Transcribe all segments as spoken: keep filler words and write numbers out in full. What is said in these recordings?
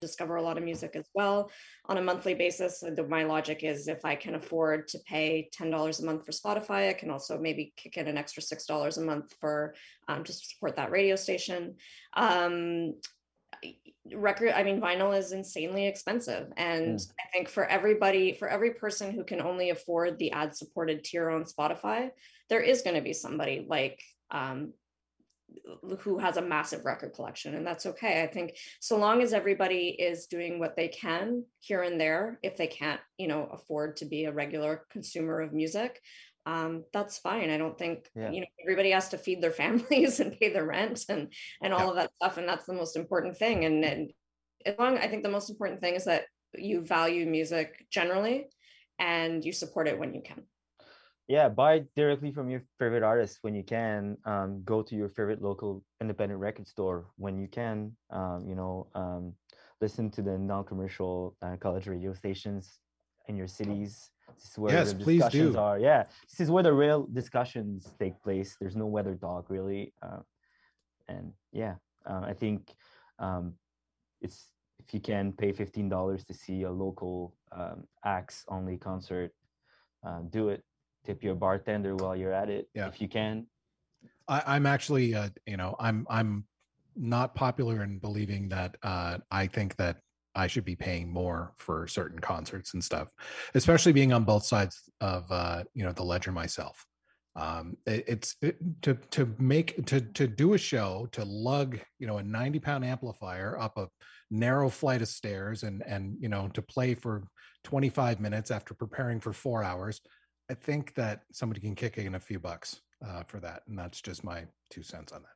discover a lot of music as well on a monthly basis. The, my logic is if I can afford to pay ten dollars a month for Spotify, I can also maybe kick in an extra six dollars a month for um, to support that radio station. Um, record I mean vinyl is insanely expensive, and mm. I think for everybody for every person who can only afford the ad supported tier on Spotify, there is going to be somebody like um who has a massive record collection, and that's okay. I think so long as everybody is doing what they can here and there, if they can't, you know, afford to be a regular consumer of music, um, that's fine. I don't think, yeah. you know, everybody has to feed their families and pay their rent and and all yeah. of that stuff, and that's the most important thing. And, and as long, I think the most important thing is that you value music generally and you support it when you can. Yeah, buy directly from your favorite artist when you can. Um, go to your favorite local independent record store when you can. Um, you know, um, listen to the non-commercial uh, college radio stations in your cities. This is where yes, the please discussions do. are. Yeah, this is where the real discussions take place. There's no weather dog really, uh, and yeah, uh, I think um, it's if you can pay fifteen dollars to see a local um, acts only concert, uh, do it. Tip your bartender while you're at it, yeah. if you can. I, I'm actually, uh, you know, I'm I'm not popular in believing that uh, I think that I should be paying more for certain concerts and stuff, especially being on both sides of, uh, you know, the ledger myself. Um, it, it's it, to to make to to do a show, to lug, you know, a ninety pound amplifier up a narrow flight of stairs and and you know to play for twenty-five minutes after preparing for four hours. I think that somebody can kick in a few bucks uh, for that, and that's just my two cents on that.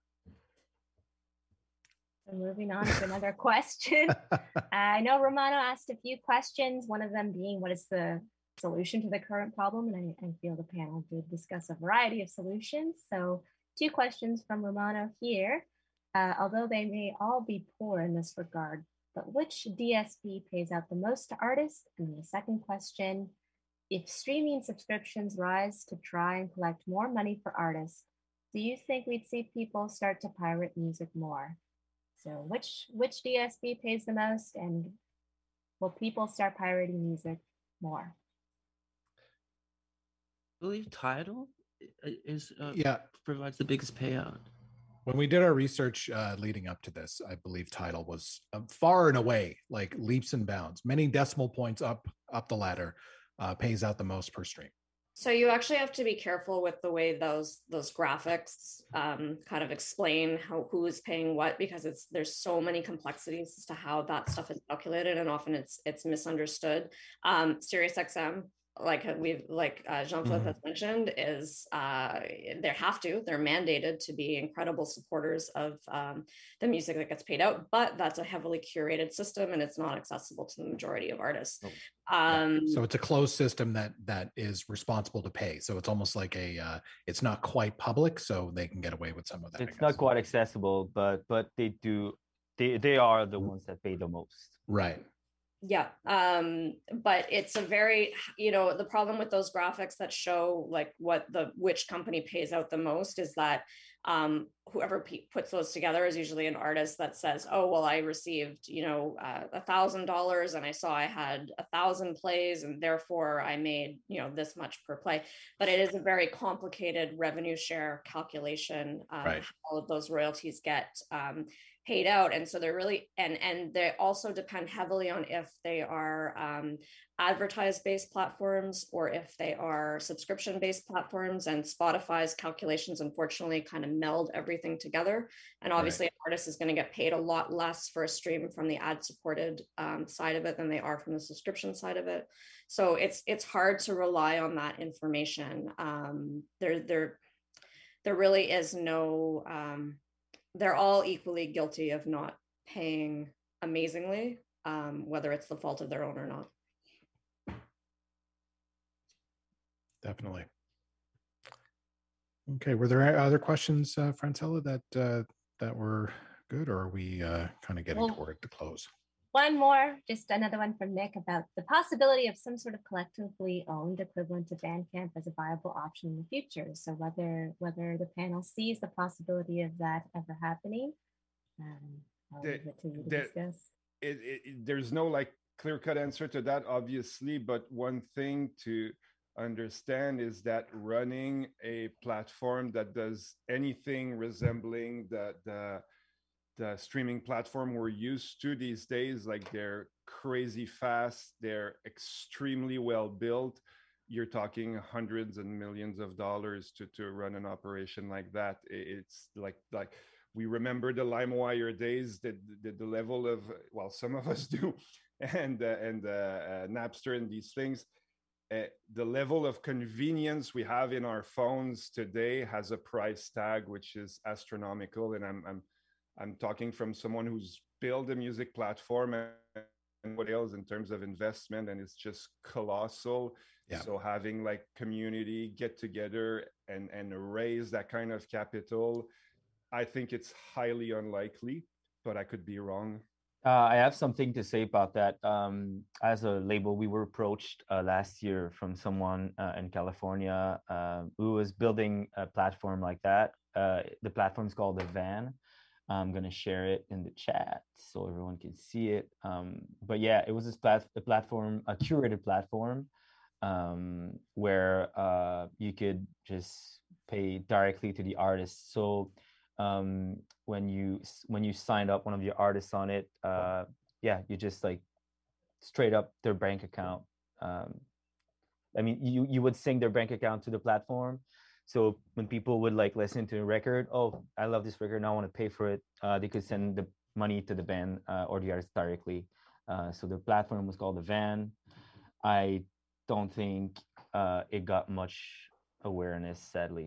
So moving on to another question. I know Romano asked a few questions, one of them being what is the solution to the current problem? And I, I feel the panel did discuss a variety of solutions. So two questions from Romano here. Uh, although they may all be poor in this regard, but which D S P pays out the most to artists? And the second question, if streaming subscriptions rise to try and collect more money for artists, do you think we'd see people start to pirate music more? So which which D S P pays the most, and will people start pirating music more? I believe Tidal is uh, yeah provides the biggest payout. When we did our research uh, leading up to this, I believe Tidal was uh, far and away, like leaps and bounds, many decimal points up up the ladder, uh, pays out the most per stream. So you actually have to be careful with the way those those graphics um, kind of explain how who is paying what, because it's there's so many complexities as to how that stuff is calculated, and often it's it's misunderstood. Um, SiriusXM, like we've like uh, Jean-Philippe mm-hmm. has mentioned, is uh, they have to they're mandated to be incredible supporters of um, the music that gets paid out, but that's a heavily curated system and it's not accessible to the majority of artists. Oh. Um, yeah. So it's a closed system that that is responsible to pay. So it's almost like a uh, it's not quite public, so they can get away with some of that. It's not quite accessible, but but they do they they are the ones that pay the most. Right. Yeah, um, but it's a very, you know, the problem with those graphics that show like what the which company pays out the most is that um, whoever p- puts those together is usually an artist that says, oh, well, I received, you know, uh, a thousand dollars and I saw I had a thousand plays and therefore I made, you know, this much per play. But it is a very complicated revenue share calculation. Um, right. All of those royalties get um, paid out, and so they're really and and they also depend heavily on if they are um, advertised based platforms or if they are subscription based platforms. And Spotify's calculations unfortunately kind of meld everything together, and obviously right. an artist is going to get paid a lot less for a stream from the ad supported um, side of it than they are from the subscription side of it. So it's it's hard to rely on that information. Um, there there there really is no um, they're all equally guilty of not paying amazingly, um, whether it's the fault of their own or not. Definitely. Okay, were there other questions, uh, Francella, that uh, that were good, or are we uh, kind of getting well, toward the close? One more, just another one from Nick about the possibility of some sort of collectively owned equivalent to Bandcamp as a viable option in the future. So whether whether the panel sees the possibility of that ever happening, um, I'll there, leave it to you to there, discuss. it, it, it- there's no like clear cut answer to that, obviously. But one thing to understand is that running a platform that does anything resembling the the the streaming platform we're used to these days, like they're crazy fast, they're extremely well built. You're talking hundreds and millions of dollars to to run an operation like that. It's like like we remember the LimeWire days, the, the the level of, well, some of us do, and uh, and uh, uh, Napster and these things. Uh, the level of convenience we have in our phones today has a price tag which is astronomical, and I'm I'm I'm talking from someone who's built a music platform and what else in terms of investment, and it's just colossal. Yeah. So having like community get together and and raise that kind of capital, I think it's highly unlikely, but I could be wrong. Uh, I have something to say about that. Um, as a label, we were approached uh, last year from someone uh, in California uh, who was building a platform like that. Uh, the platform is called The Van. I'm gonna share it in the chat so everyone can see it. Um, but yeah, it was this plat- a platform, a curated platform, um, where uh, you could just pay directly to the artist. So um, when you when you signed up one of your artists on it, uh, yeah, you just like straight up their bank account. Um, I mean, you you would sync their bank account to the platform. So when people would like listen to a record, oh, I love this record, now I want to pay for it. Uh, they could send the money to the band uh, or the artist directly. Uh, so the platform was called The Van. I don't think uh, it got much awareness, sadly.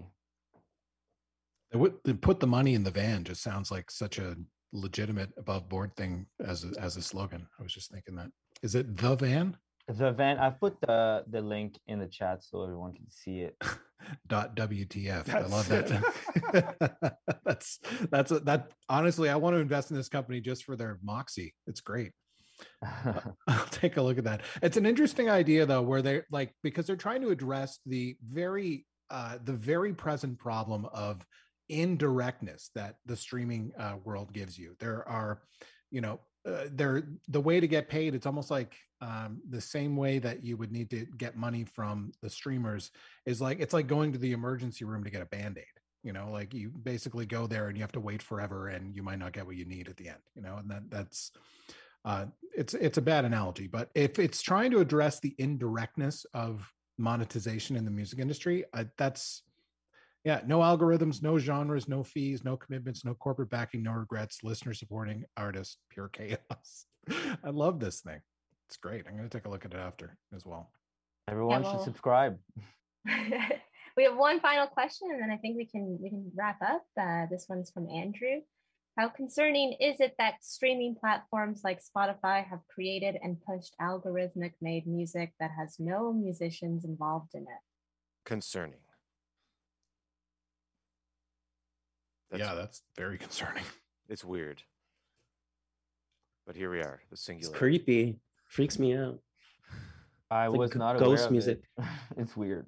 They would they put the money in the van just sounds like such a legitimate above board thing as a, as a slogan. I was just thinking that. Is it The Van? The Van, I've put the the link in the chat so everyone can see it. Dot W T F. That's I love that. that's that's a, that. Honestly, I want to invest in this company just for their moxie. It's great. I'll take a look at that. It's an interesting idea though, where they're like, because they're trying to address the very uh the very present problem of indirectness that the streaming uh, world gives you. There are, you know, uh, there the way to get paid, it's almost like um, the same way that you would need to get money from the streamers is like, it's like going to the emergency room to get a Band-Aid. You know, like you basically go there and you have to wait forever and you might not get what you need at the end, you know, and that that's uh, it's it's a bad analogy, but if it's trying to address the indirectness of monetization in the music industry, uh, that's yeah, no algorithms, no genres, no fees, no commitments, no corporate backing, no regrets, listener supporting artists, pure chaos. I love this thing. It's great. I'm going to take a look at it after as well. Everyone Yeah, should well- subscribe. We have one final question, and then I think we can we can wrap up. Uh, this one's from Andrew. How concerning is it that streaming platforms like Spotify have created and pushed algorithmic made music that has no musicians involved in it? Concerning. That's, Yeah, that's very concerning. it's weird. But here we are, the It's singular. creepy. Freaks me out. I It's like was g- not ghost aware of music. it. It's weird.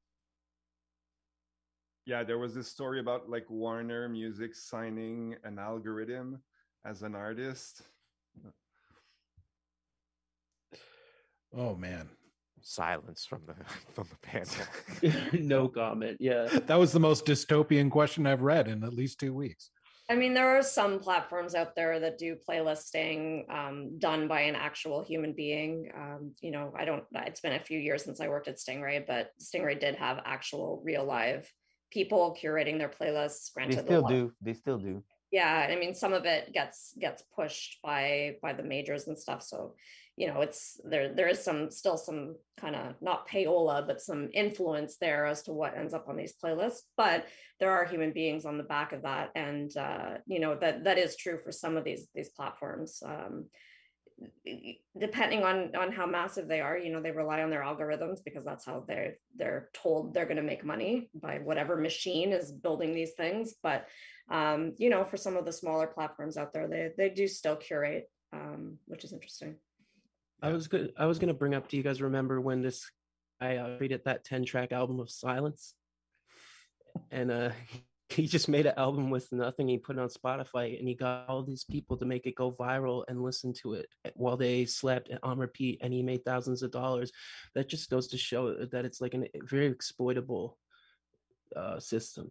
Yeah, there was this story about like Warner Music signing an algorithm as an artist. Oh man. Silence from the from the panel. No comment. Yeah. That was the most dystopian question I've read in at least two weeks. I mean, there are some platforms out there that do playlisting um, done by an actual human being. Um, you know, I don't, it's been a few years since I worked at Stingray, but Stingray did have actual real live people curating their playlists. They Granted, a still lot- do. They still do. yeah, I mean, some of it gets gets pushed by by the majors and stuff. So, you know, it's there. There is some still some kind of not payola, but some influence there as to what ends up on these playlists. But there are human beings on the back of that, and uh, you know that that is true for some of these these platforms. Um, depending on on how massive they are, you know, they rely on their algorithms because that's how they're they're told they're going to make money by whatever machine is building these things. But um, you know, for some of the smaller platforms out there, they they do still curate, um, which is interesting. I was good. I was gonna bring up. Do you guys remember when this I uh, created that ten track album of Silence? And uh he just made an album with nothing. He put it on Spotify and he got all these people to make it go viral and listen to it while they slept on repeat, and he made thousands of dollars. That just goes to show that it's like a very exploitable uh, system.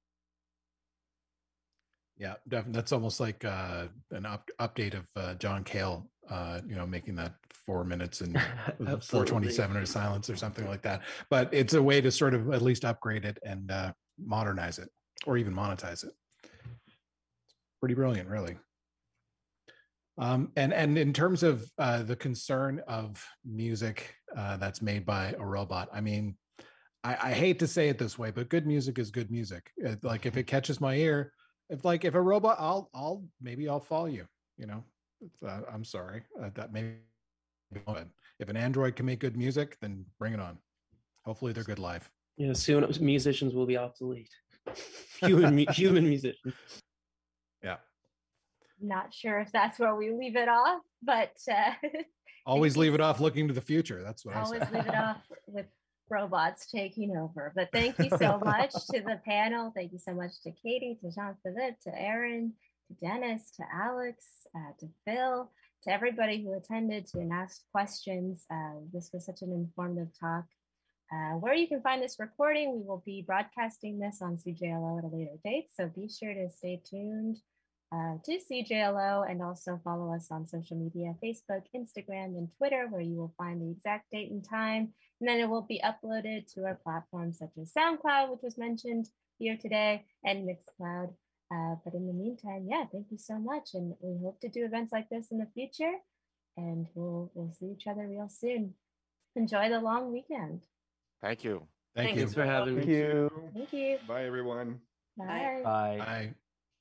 Yeah, definitely. That's almost like uh, an up, update of uh, John Cale, uh, you know, making that four minutes and four twenty-seven or silence or something like that. But it's a way to sort of at least upgrade it and uh, modernize it, or even monetize it. Pretty brilliant, really. Um, and and in terms of uh, the concern of music uh, that's made by a robot, I mean, I, I hate to say it this way, but good music is good music. It, like if it catches my ear. If like if a robot, I'll I'll maybe I'll follow you. You know, uh, I'm sorry uh, that maybe. If an android can make good music, then bring it on. Hopefully, they're good live. Yeah, soon musicians will be obsolete. Human human musicians. Yeah. Not sure if that's where we leave it off, but uh, always leave it off looking to the future. That's what always I say. leave it off with robots taking over. But thank you so much to the panel. Thank you so much to Katie, to Jean-Philippe, to Aaron, to Dennis, to Alex, uh, to Phil, to everybody who attended to and asked questions. Uh, this was such an informative talk. Uh, where you can find this recording, we will be broadcasting this on C J L O at a later date, so be sure to stay tuned uh, to C J L O and also follow us on social media, Facebook, Instagram, and Twitter, where you will find the exact date and time. And then it will be uploaded to our platforms such as SoundCloud, which was mentioned here today, and Mixcloud. Uh, but in the meantime, yeah, thank you so much. And we hope to do events like this in the future. And we'll we'll see each other real soon. Enjoy the long weekend. Thank you. Thank Thanks you. for having Thank me. you. Thank you. Bye, everyone. Bye. Bye. Bye.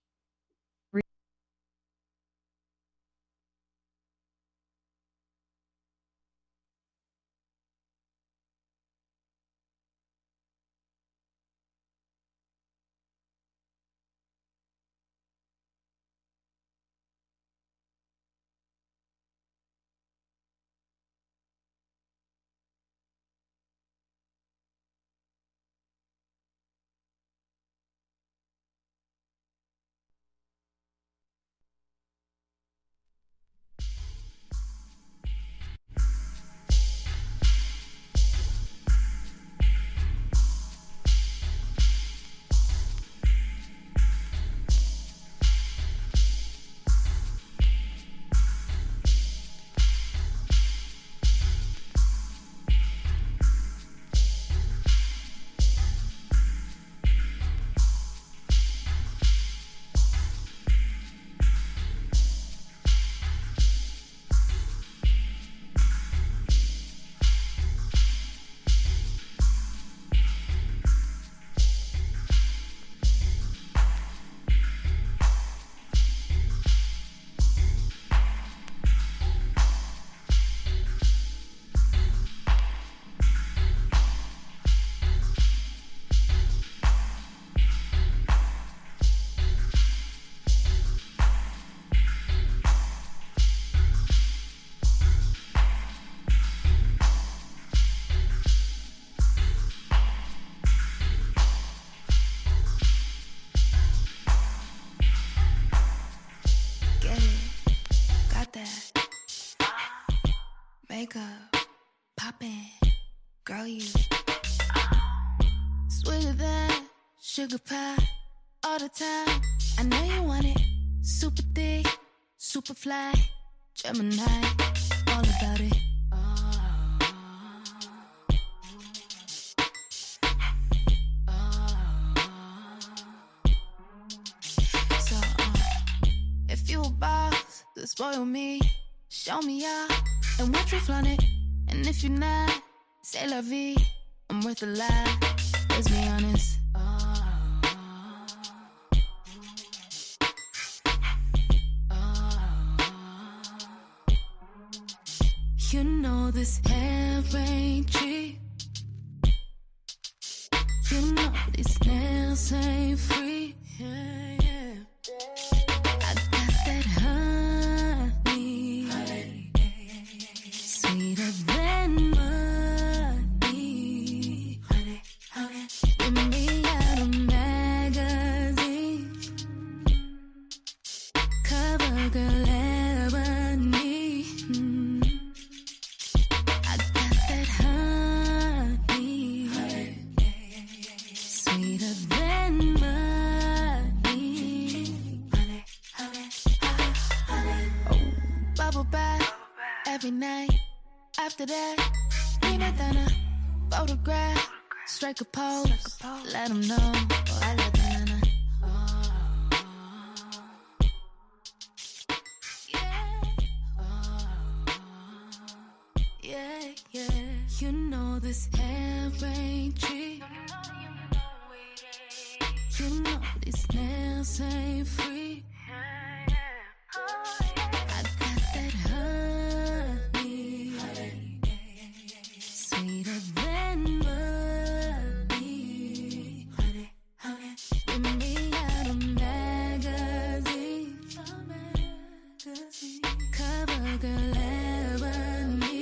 Makeup poppin', girl, you sweeter than sugar pie all the time. I know you want it, super thick, super fly, Gemini, all about it. So, uh, if you a boss to spoil me, show me out and watch me flaunt it. And if you're not, say la vie, I'm worth a lot, let's be honest. You know this hair ain't cheap. You know these nails ain't free. Yeah, yeah. I got that honey, honey. Sweeter than money, honey, honey. With me out of magazine. every night. After that, leave it on a photograph. Strike a pose, let them know. I let them know. Yeah, yeah. You know this hair ain't cheap. You know these nails ain't free. I got that honey, sweeter than money. Give me out a magazine, cover girl ebony.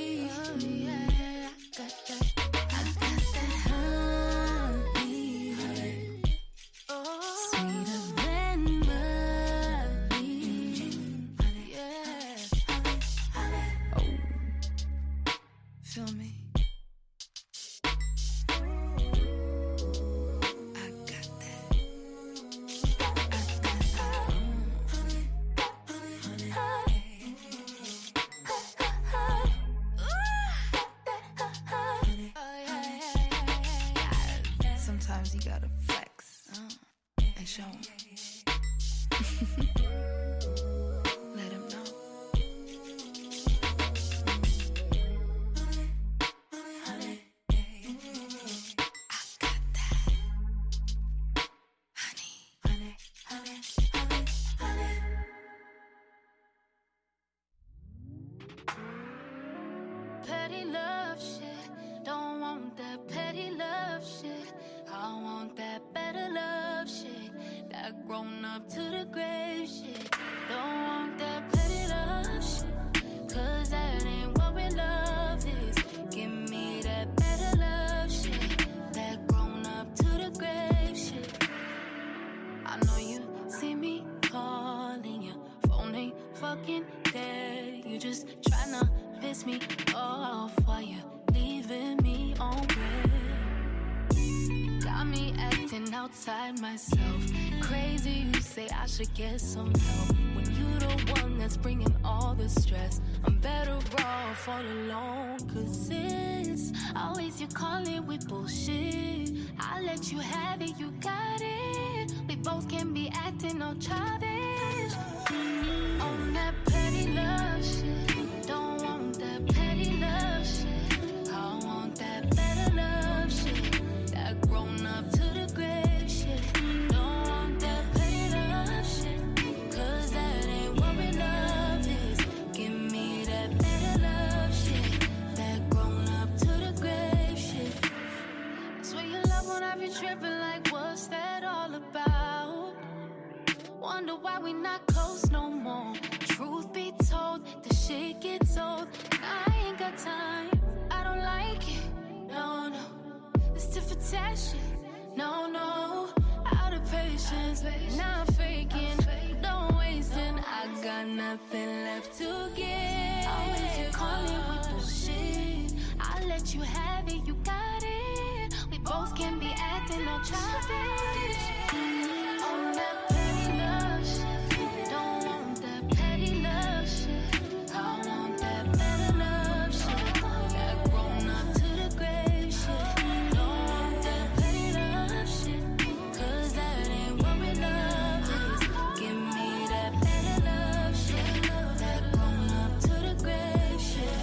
Feel me? I got that. I got that. Sometimes you gotta flex and show 'em. Let 'em know. Petty love shit, don't want that petty love shit. I want that better love shit, that grown up to the grave shit. Don't want that petty love shit, cause that ain't what real love is. Give me that better love shit, that grown up to the grave shit. I know you see me calling, your phone ain't fucking dead. You just tryna piss me off while you're leaving me on red. Got me acting outside myself. Crazy, you say I should get some help when you the one that's bringing all the stress. I'm better off all alone, cause it's always you calling with bullshit. I let you have it, you got it. We both can be acting all childish. On that petty love shit, don't want that petty love shit. I want that better love shit, that grown up to the grave shit. Don't want that petty love shit, cause that ain't what real love is. Give me that better love shit, that grown up to the grave shit. I swear your love when I be tripping, like what's that all about? Wonder why we not close no more. Truth be told, the shit gets old. I ain't got time, I don't like it. No, no, it's tit for tat shit. No, no, out of patience, not faking, don't wasting. I got nothing left to give. Always you calling with bullshit. I let you have it, you got it. We both can be acting all childish. On that petty love shit, don't want that petty love shit. I want that better love shit, that grown up to the grave shit. Don't want that petty love shit, cause that ain't what real love is. Give me that better love shit, that grown up to the grave shit.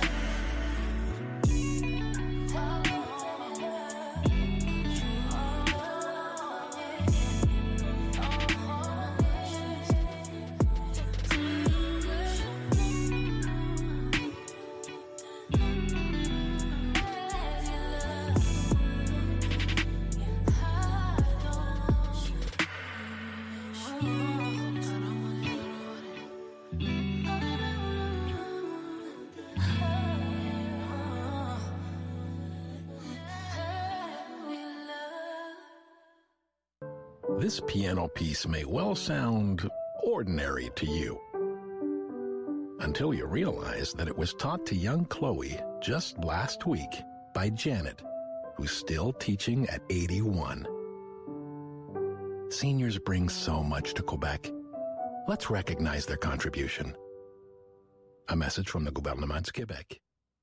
This piano piece may well sound ordinary to you, until you realize that it was taught to young Chloe just last week by Janet, who's still teaching at eighty-one. Seniors bring so much to Quebec. Let's recognize their contribution. A message from the Gouvernement du Québec.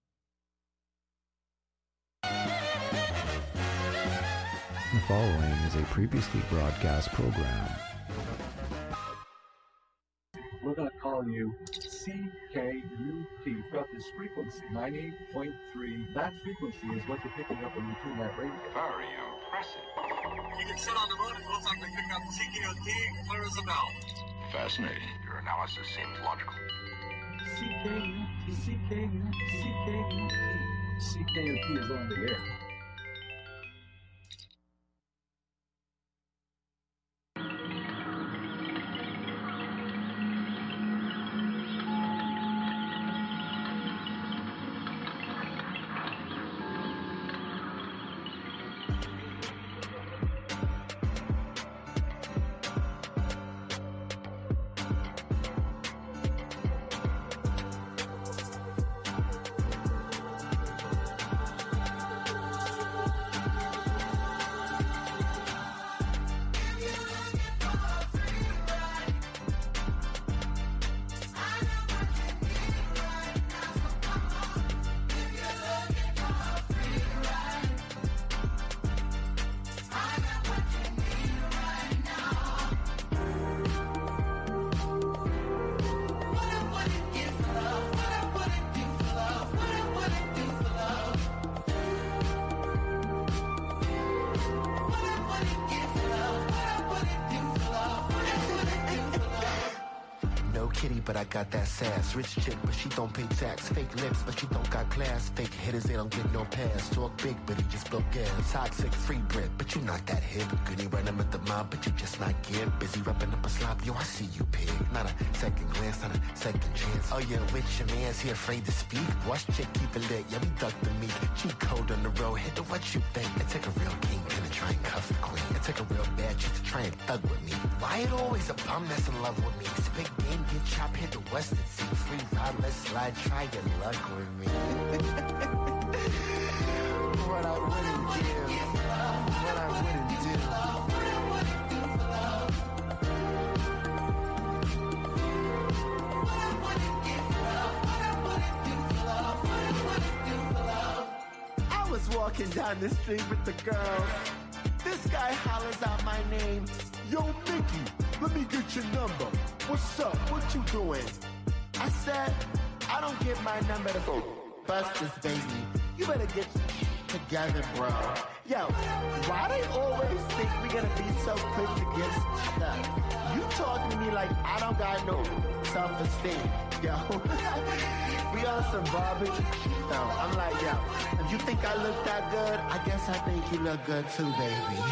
The following is a previously broadcast program. We're going to call you C K U T. You've got this frequency, ninety-eight point three. That frequency is what you're picking up when you tune that radio. Very impressive. You can sit on the moon and it looks like they picked up C K U T, clear as a bell. Fascinating. Your analysis seems logical. C K U T, C K U T, C K U T. C K U T is on the air. But I got that sass. Rich chick, but she don't pay tax. Fake lips, but she don't got class. Fake hitters, they don't get no pass. Talk big, but he just blow gas. Toxic, free bread, but you not that hip. Goody running with the mob, but you just not give. Busy wrapping up a slop, yo, I see you, pig. Not a second glance, not a second chance. Oh, yeah, with your man's he afraid to speak. Watch chick, keep it lit, yeah, we duck the meat. Cheat code on the road, hit the what you think. It take a real kingpin to try and cuff the queen. It take a real bad chick to try and thug with me. Why it always a bum that's in love with me? Spit game, get chopped, hit the Western Sea. Free ride, let's slide, try your luck with me. What I wouldn't give, what I wouldn't do. I was walking down the street with the girls. This guy hollers out my name. Yo, Mickey, let me get your number. What's up? What you doing? I said, I don't get my number to bust this baby. You better get together, bro. Yo, why they always think we gonna be so quick to get stuff? You talking to me like I don't got no self-esteem, yo. We on some barbecue. No, I'm like, yo, if you think I look that good, I guess I think you look good too, baby.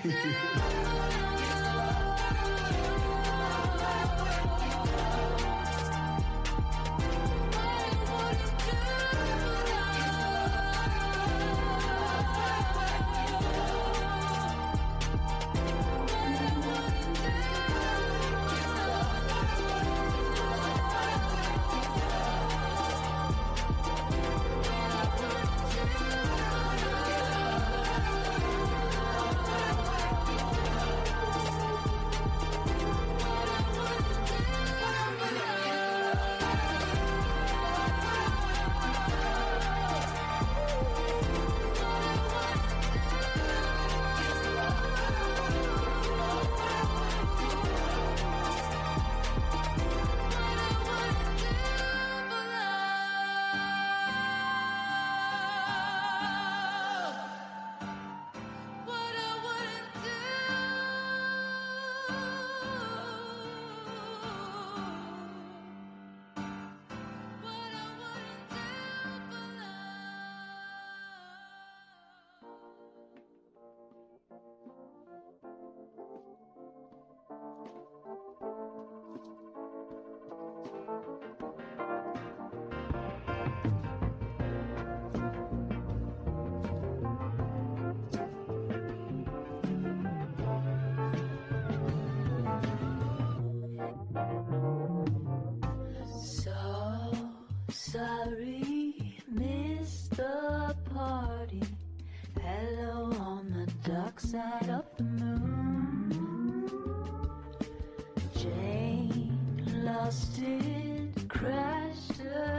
Sorry, missed the party. Hello on the dark side of the moon. Jane lost it, crashed her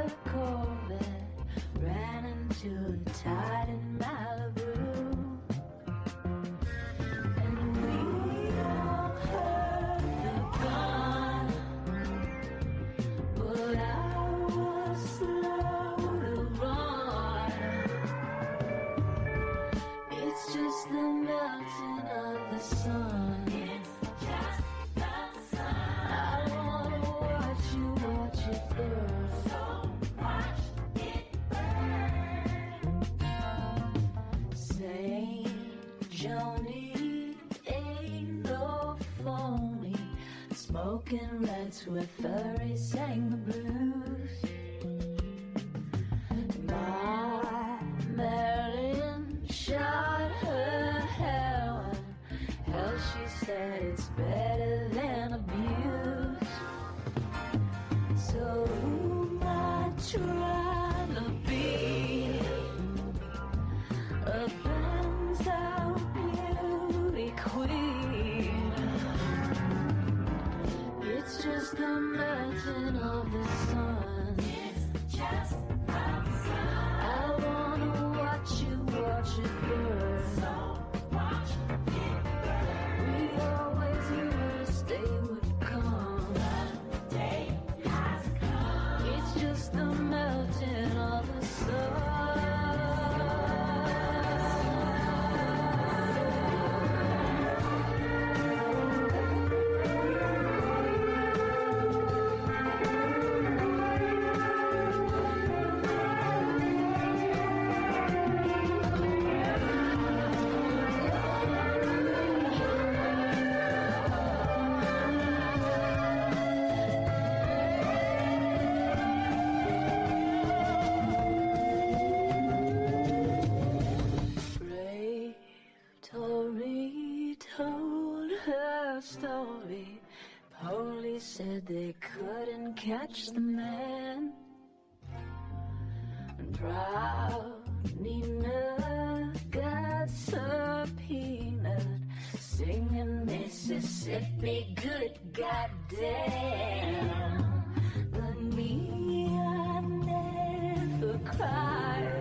to the tide in Malibu. And we all heard the gun, but I was slow to run. It's just the melting of the sun. It's just the sun. I wanna watch you, watch it burn. So watch it burn. Saint Joni ain't no phony. Smoking reds where furry sang the blues. My Marilyn shot her heroin. Hell, she said it's better than abuse. So who might try to be a Benz out beauty queen? It's just the melting of the sun. It's just the sun. I wanna watch you, watch it burn. So watch it burn. We always knew this day would come. The day has come. It's just the melting of the sun. Brave Tori told her story. Police said they couldn't catch the man. And proud Nina got subpoenaed, singing Mississippi good goddamn. But me, I never cried.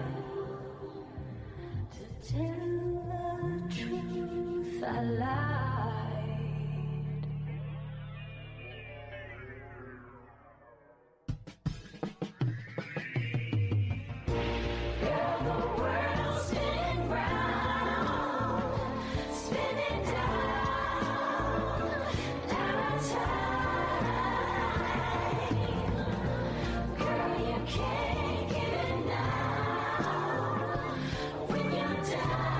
To tell the truth, I lied. Girl, the world's spinning round, spinning down, out of time. Girl, you can't get enough when you're down.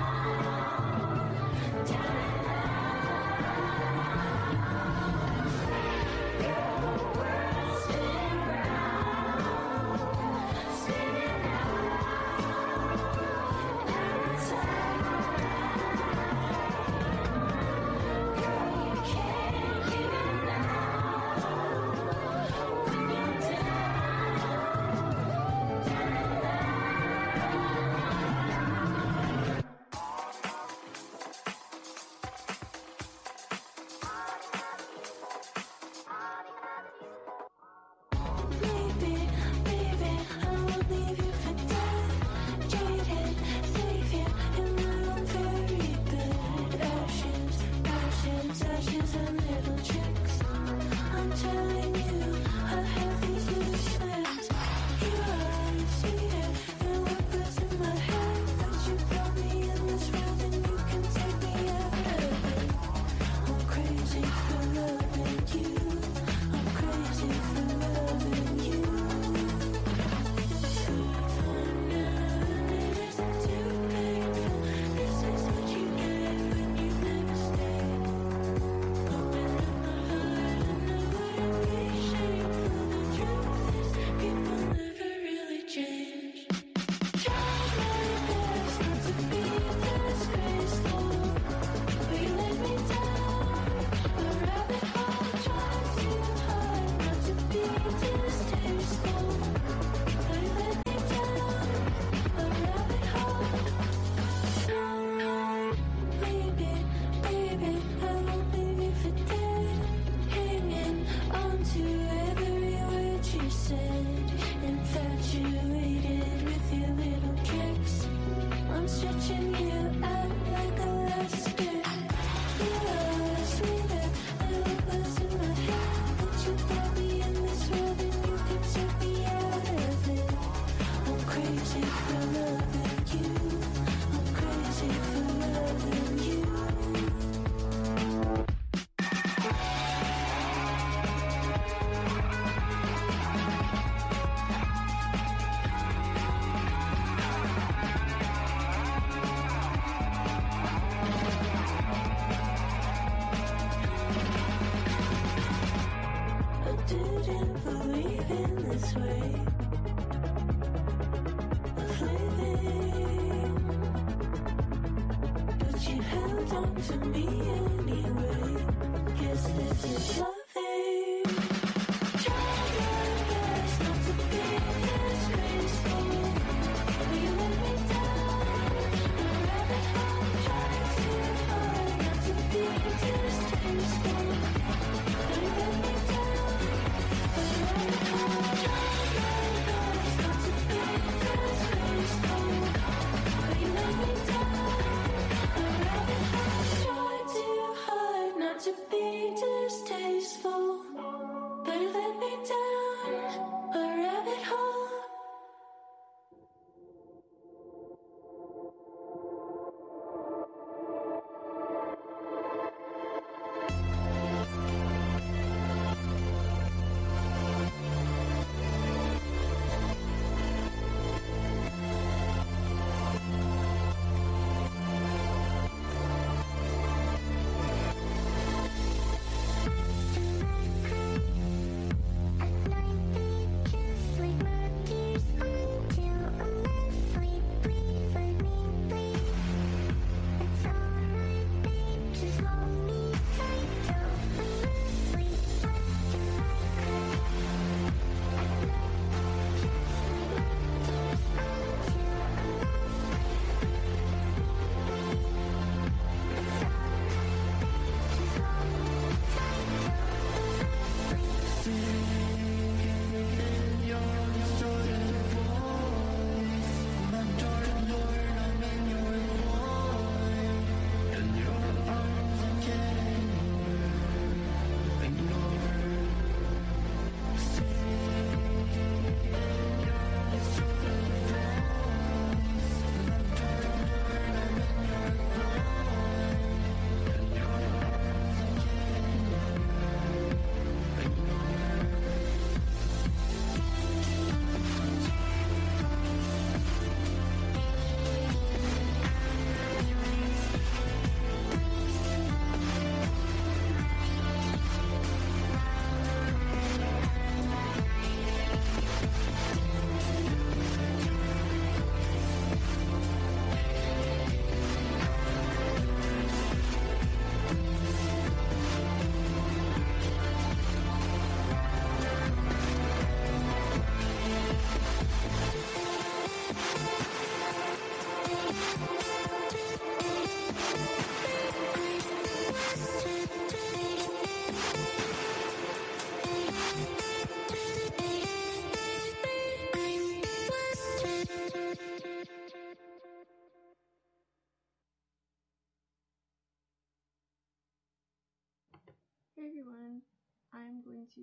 drawn to me anyway. Guess this is loving. Try my best not to be disgraceful. Will you let me down? A rabbit hole trying too hard not to be distasteful. Will you let me down? A rabbit hole trying my best not to be disgraceful. Will you let me down? A rabbit hole trying too hard not to be distasteful. But you let me down. A rabbit hole. Hey everyone, I'm going to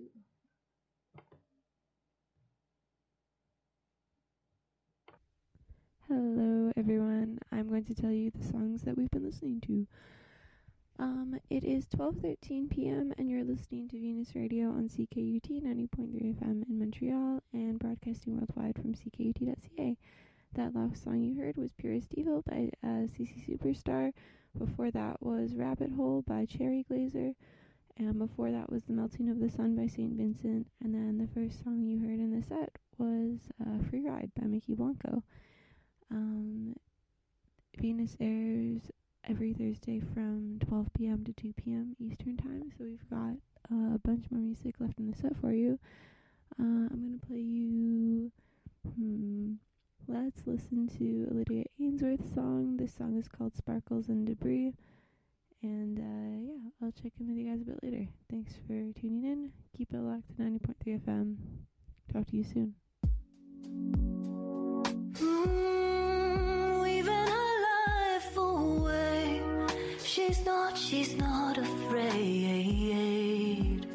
Hello everyone, I'm going to tell you the songs that we've been listening to. Um, it is twelve thirteen p.m. and you're listening to Venus Radio on C K U T ninety point three F M in Montreal and broadcasting worldwide from C K U T dot C A. That last song you heard was Purest Evil by uh, C C Superstar. Before that was Rabbit Hole by Cherry Glazer. And before that was The Melting of the Sun by Saint Vincent. And then the first song you heard in the set was uh, Free Ride by Mickey Blanco. Um, Venus airs every Thursday from twelve p.m. to two p.m. Eastern Time. So we've got uh, a bunch more music left in the set for you. Uh, I'm going to play you... Hmm, let's listen to a Lydia Ainsworth song. This song is called Sparkles and Debris. And, uh, yeah, I'll check in with you guys a bit later. Thanks for tuning in. Keep it locked to ninety point three F M. Talk to you soon. Mm, weaving her life away. She's not, she's not afraid.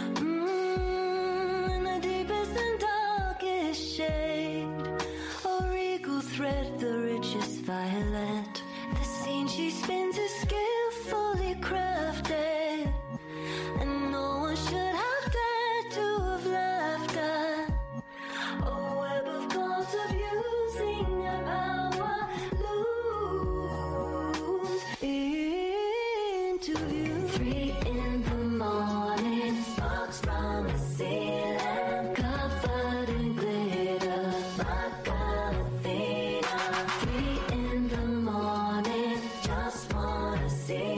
Mm, in the deepest and darkest shade, a regal thread, the richest violet. The scene she spins is skillfully crafted, and no one should have dared to have laughed at. A web of cause abusing her power, lose into you. Three in the morning, sparks from the ceiling, covered in glitter, Macarena. Three in the morning, just wanna see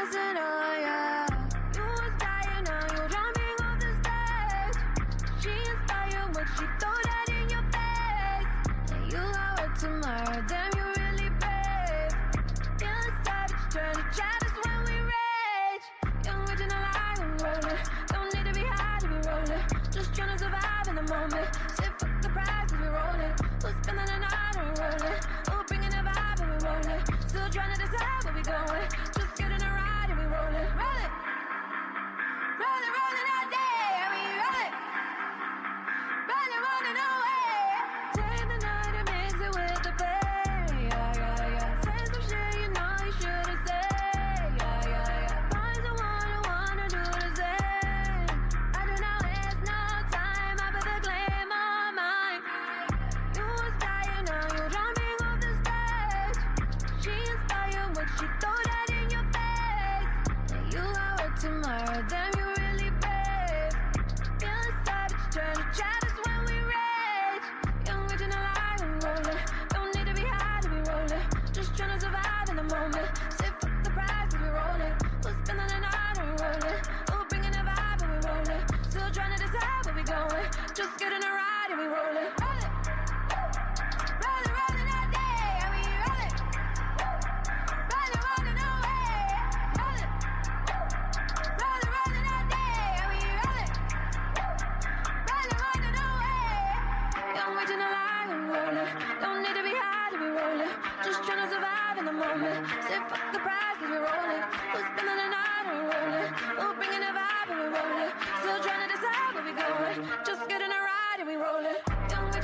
dancing, oh yeah. You was dying, now you jumping off the stage. She inspired when she threw that in your face. And you got work tomorrow, damn, you really brave. Feeling savage, turn to chatters when we rage. Young, rich, and alive, and rolling. Don't need to be high to be rolling. Just trying to survive in the moment. Say fuck the prize if we rolling. Who's spending the night and we rolling? Who bringing the vibe and we rolling? Still trying to decide where we going. Just getting a ride and we rolling. Roll it. Rolling, rolling all day and we roll it. Rolling, rolling away. Take the night and mix it with the pain. Yeah, yeah, yeah. Say some shit you know you shouldn't say. Yeah, yeah, yeah. Find someone who wanna do the same. I do not waste no time. I put the claim on mine. You was dying, now you jumping off the stage. She inspired when she threw that in your face. And you got work tomorrow, damn, you really brave. Feeling savage, turn to chatters when we rage. Young, rich, and alive, and rolling. Don't need to be high to be rolling. Just trying to survive in the moment. Say fuck the prize if we rolling. Who's spending the night and we rolling? Who bringing the vibe and we rolling? Still trying to decide where we going. Just getting a ride and we rolling. Roll it. Rolling, rolling all day and we rolling. Rolling, rolling away. Rolling. Rolling, rolling all day and we rolling. Rolling, rolling away. Young, rich, and alive, and rolling. Don't need to be high to be rolling. Just trying to survive in the moment. Say fuck the prize 'cause we rolling. Who's spending the night and we rolling? Who bringing the vibe and we rolling? Still trying to decide where we going. Just getting a ride and we rolling. Young,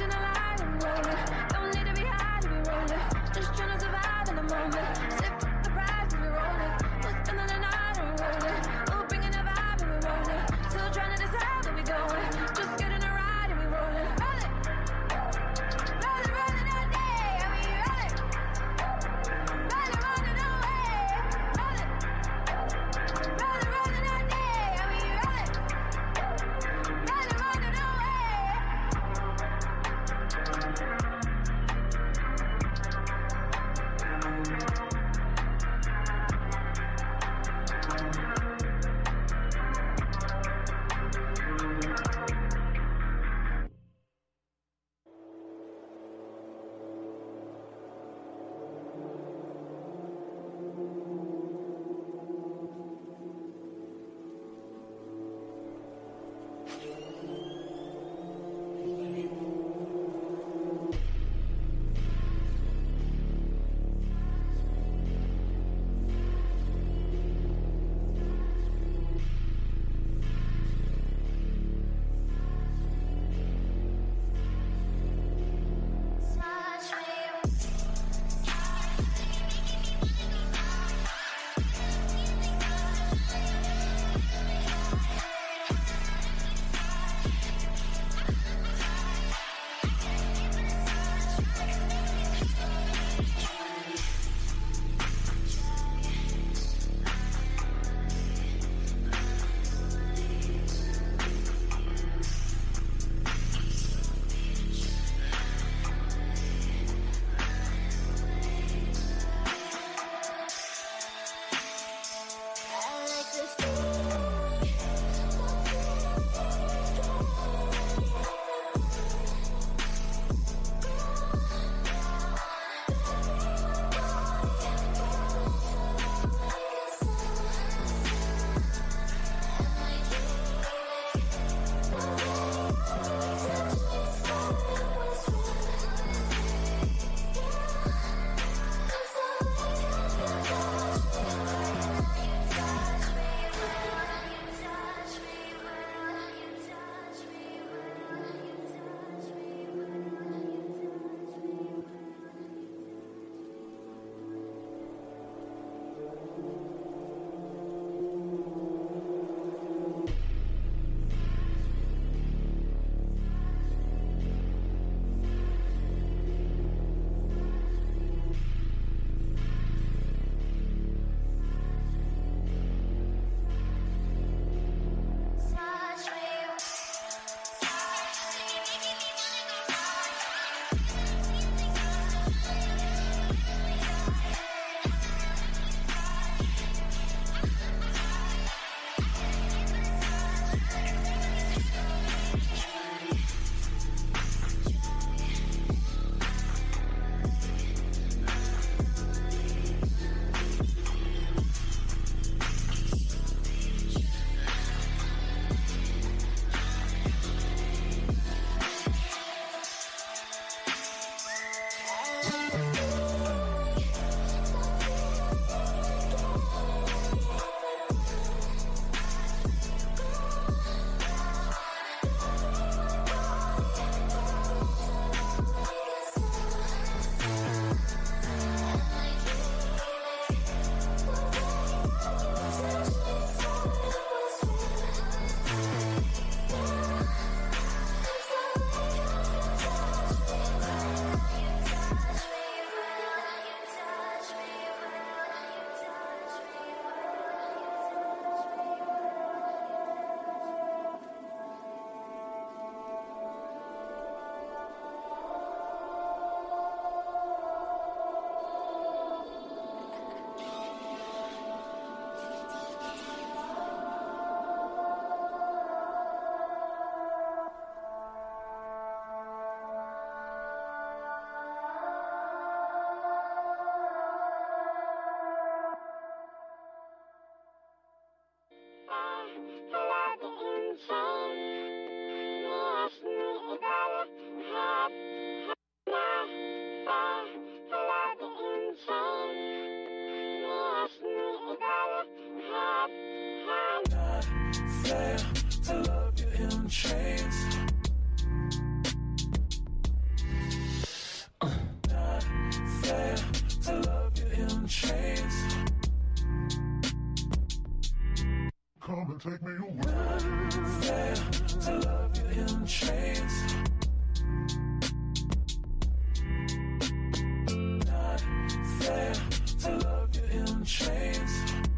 fair to love you in chains. Not fair to love you in chains. Come and take me away. Not fair to love you in chains. Not fair to love you in chains.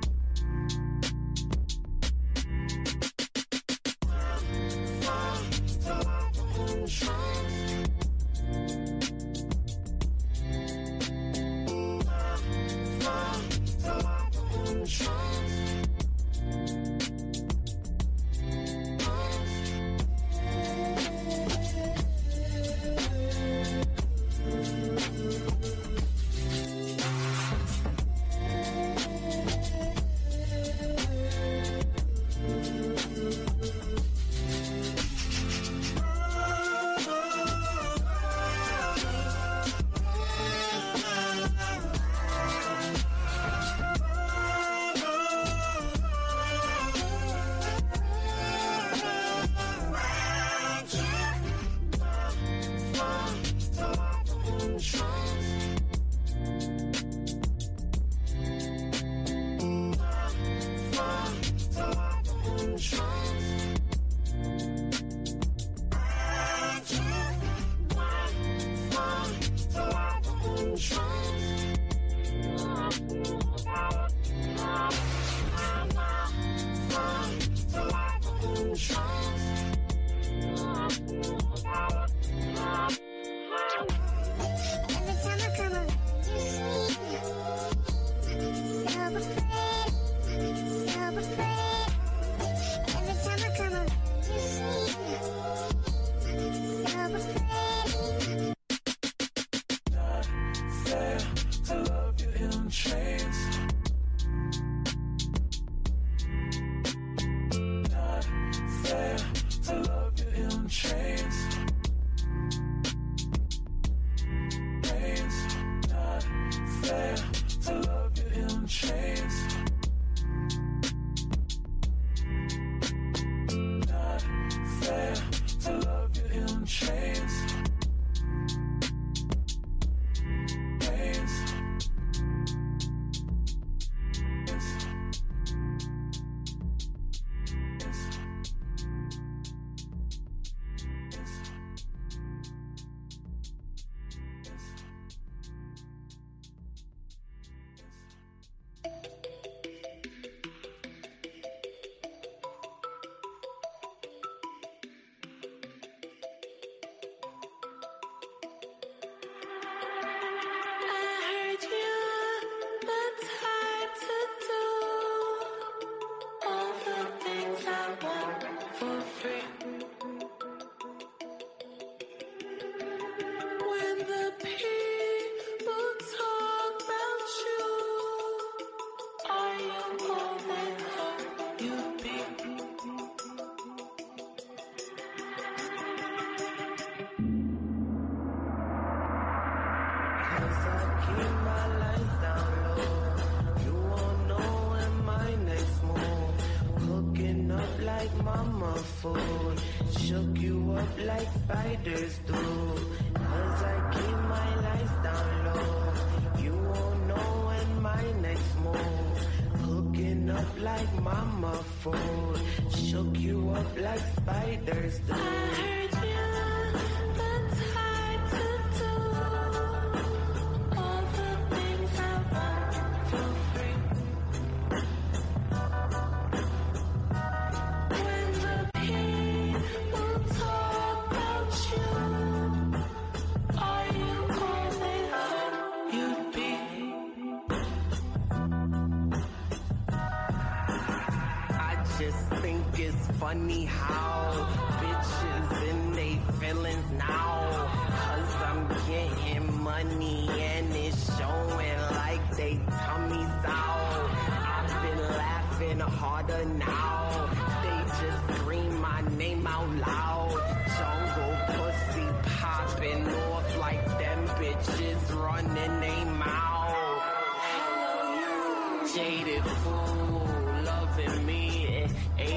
Funny how bitches in they feelings now, cause I'm getting money and it's showing like they tummies out. I've been laughing harder now, they just scream my name out loud. Jungle pussy popping off like them bitches running they mouth. Jaded fool loving me, ain't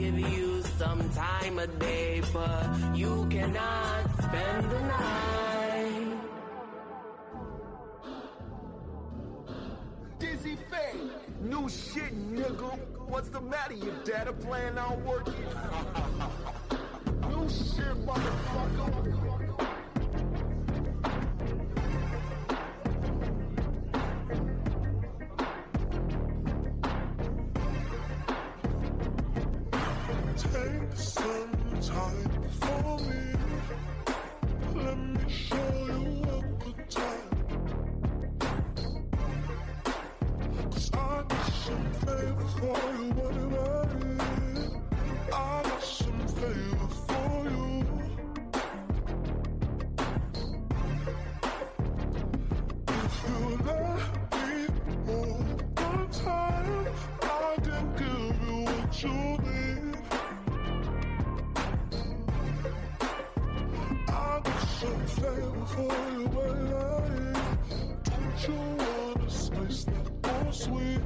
give you some time a day, but you cannot spend the night. Dizzy Faye, new shit, nigga. What's the matter? Your data plan not working? New shit, motherfucker. Take some time for me. Let me show you a good time. 'Cause I got some favor for you, buddy. I got some favor for you. If you let me hold the time, I can give you what you need. I got some flavor for you, baby. Don't you wanna spice that more sweet?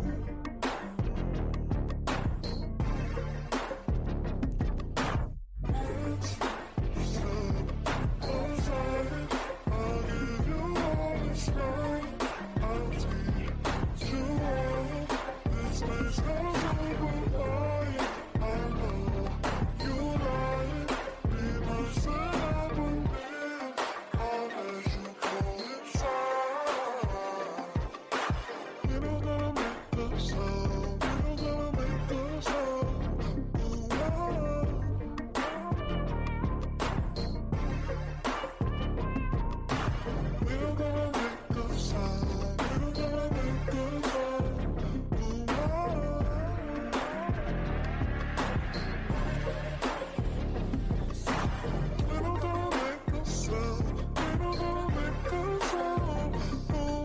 I'll give you all this time. I'll teach you all. This place has open fire. I know you lie. Be myself, I believe. I'll let you go inside. We don't gotta make the sound. We don't gotta make the sound. Ooh, ah. We don't gotta make the sound. We don't gotta make the sound. Ooh, ah. We don't gotta make the sound. We don't gotta make the sound. Ooh,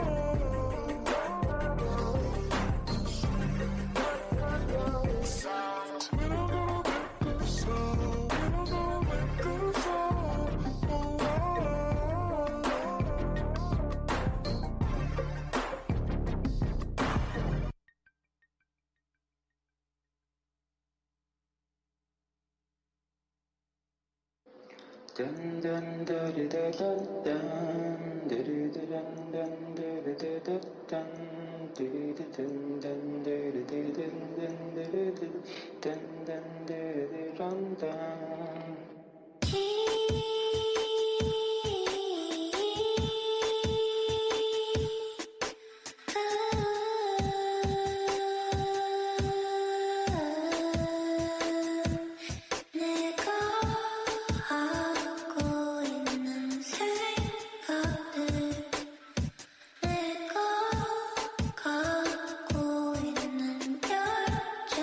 ah. We don't gotta make the sound. We don't gotta make the sound. Ooh, Dun dun da da da dun dun da da da dun dun da da da da dun da da dun dun da da da dun dun da da da dun dun da da dun dun. 내가 하고 있는 생각들, 내가 갖고 있는 열정,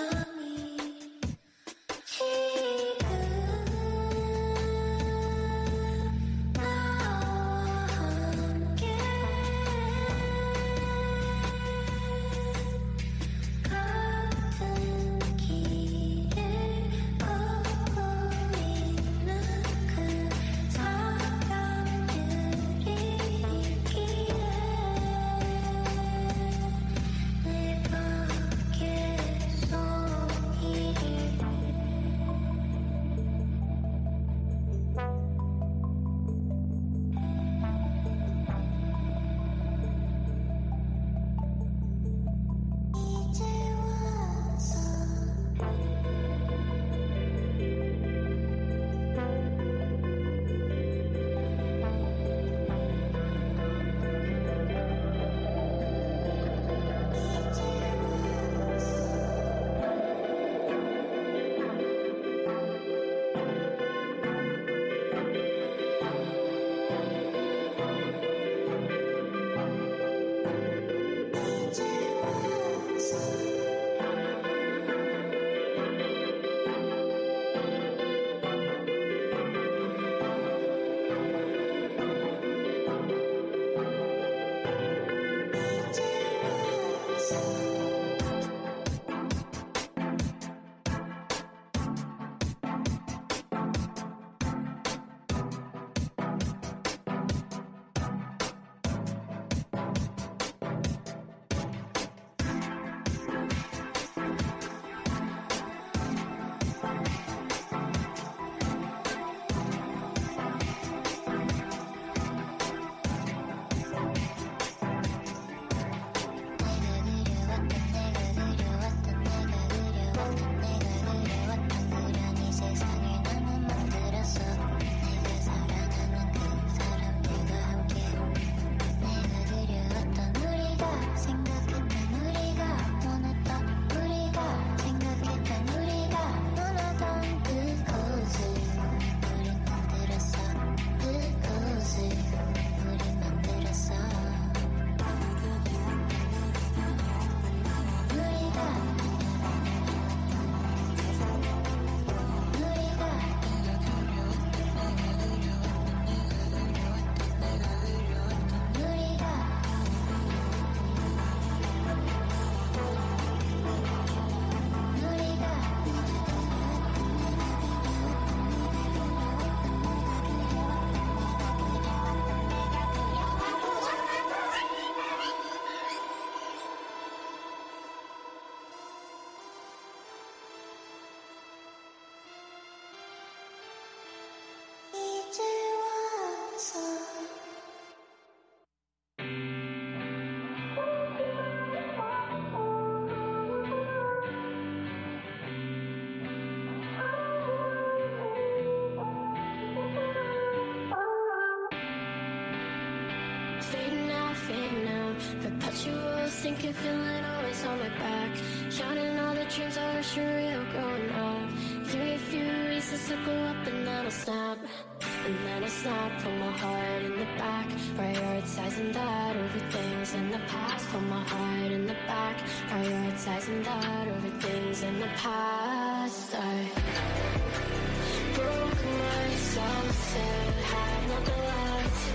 watch you all sinking, feeling always on my back. Counting all the dreams I wish were real growing up. Give me a few reasons to go up and then I'll snap. And then I'll snap, put my heart in the back. Prioritizing that over things in the past. Put my heart in the back. Prioritizing that over things in the past. I broke myself, said had nothing left.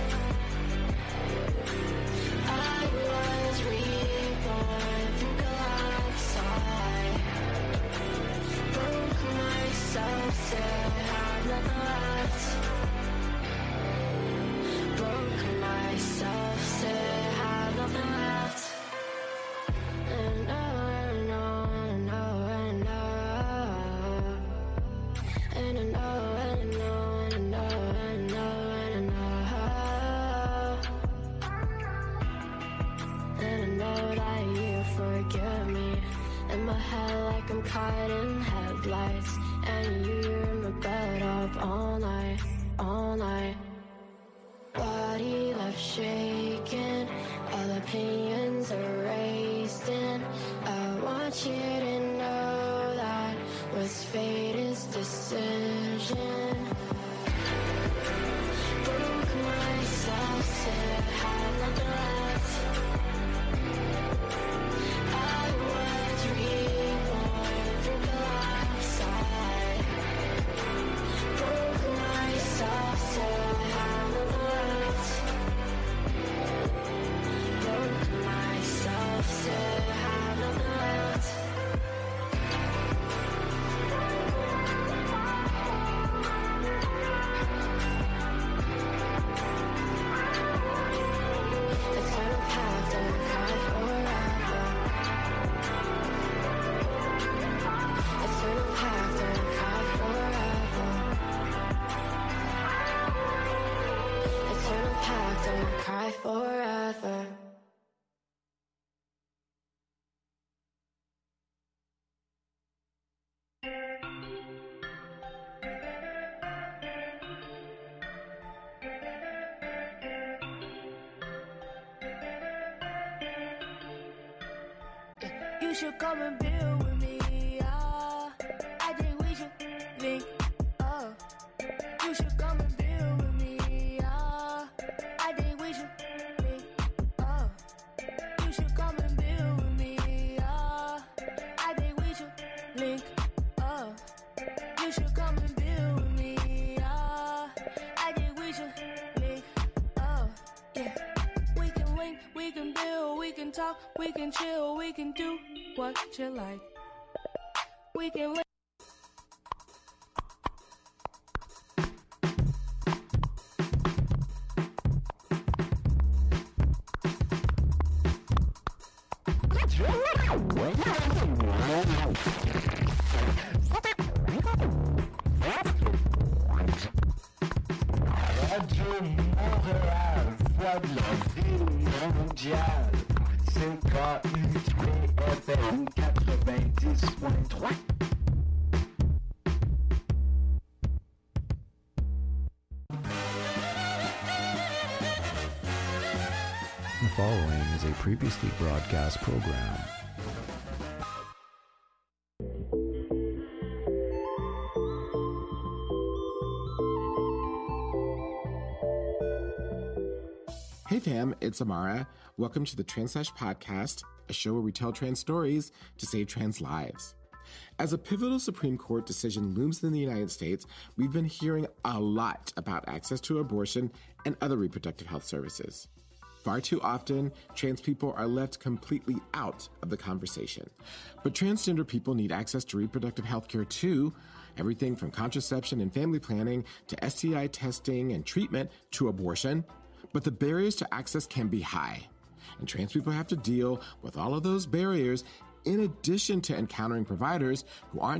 I was reborn through collapse. I broke myself, said had nothing left. Broke myself, said had nothing left. And I know, and I know, and I know. And I know, and I know, and I know, and I know, and I know. And I know that you forgive me. In my head like I'm caught in headlights. And you're in my bed up all night, all night. Body left shaking, all opinions erased, and I want you to know that what's fate is decision. Broke myself, said had nothing left. I was reborn through collapse. I broke myself, said had nothing left. Broke myself, said had nothing left. Eternal path, don't cry forever. Eternal path, don't cry forever. Eternal path, don't cry forever. You should come and build with me, yeah. I think we should link up. You should come and build with me, yeah. I think we should link up. You should come and build with me, yeah. I think we should link up. You should come and build with me, yeah. I think we should link up, yeah. We can link, we can build, we can talk, we can chill, we can do what you like. We can link. Radio Montréal, voix de la ville mondiale. C'est K U T F M quatre-vingt-dix point trois. The following is a previously broadcast program. Hey fam, it's Amara. Welcome to the Translash Podcast, a show where we tell trans stories to save trans lives. As a pivotal Supreme Court decision looms in the United States, we've been hearing a lot about access to abortion and other reproductive health services. Far too often, trans people are left completely out of the conversation. But transgender people need access to reproductive health care too. Everything from contraception and family planning to S T I testing and treatment to abortion. But the barriers to access can be high, and trans people have to deal with all of those barriers in addition to encountering providers who aren't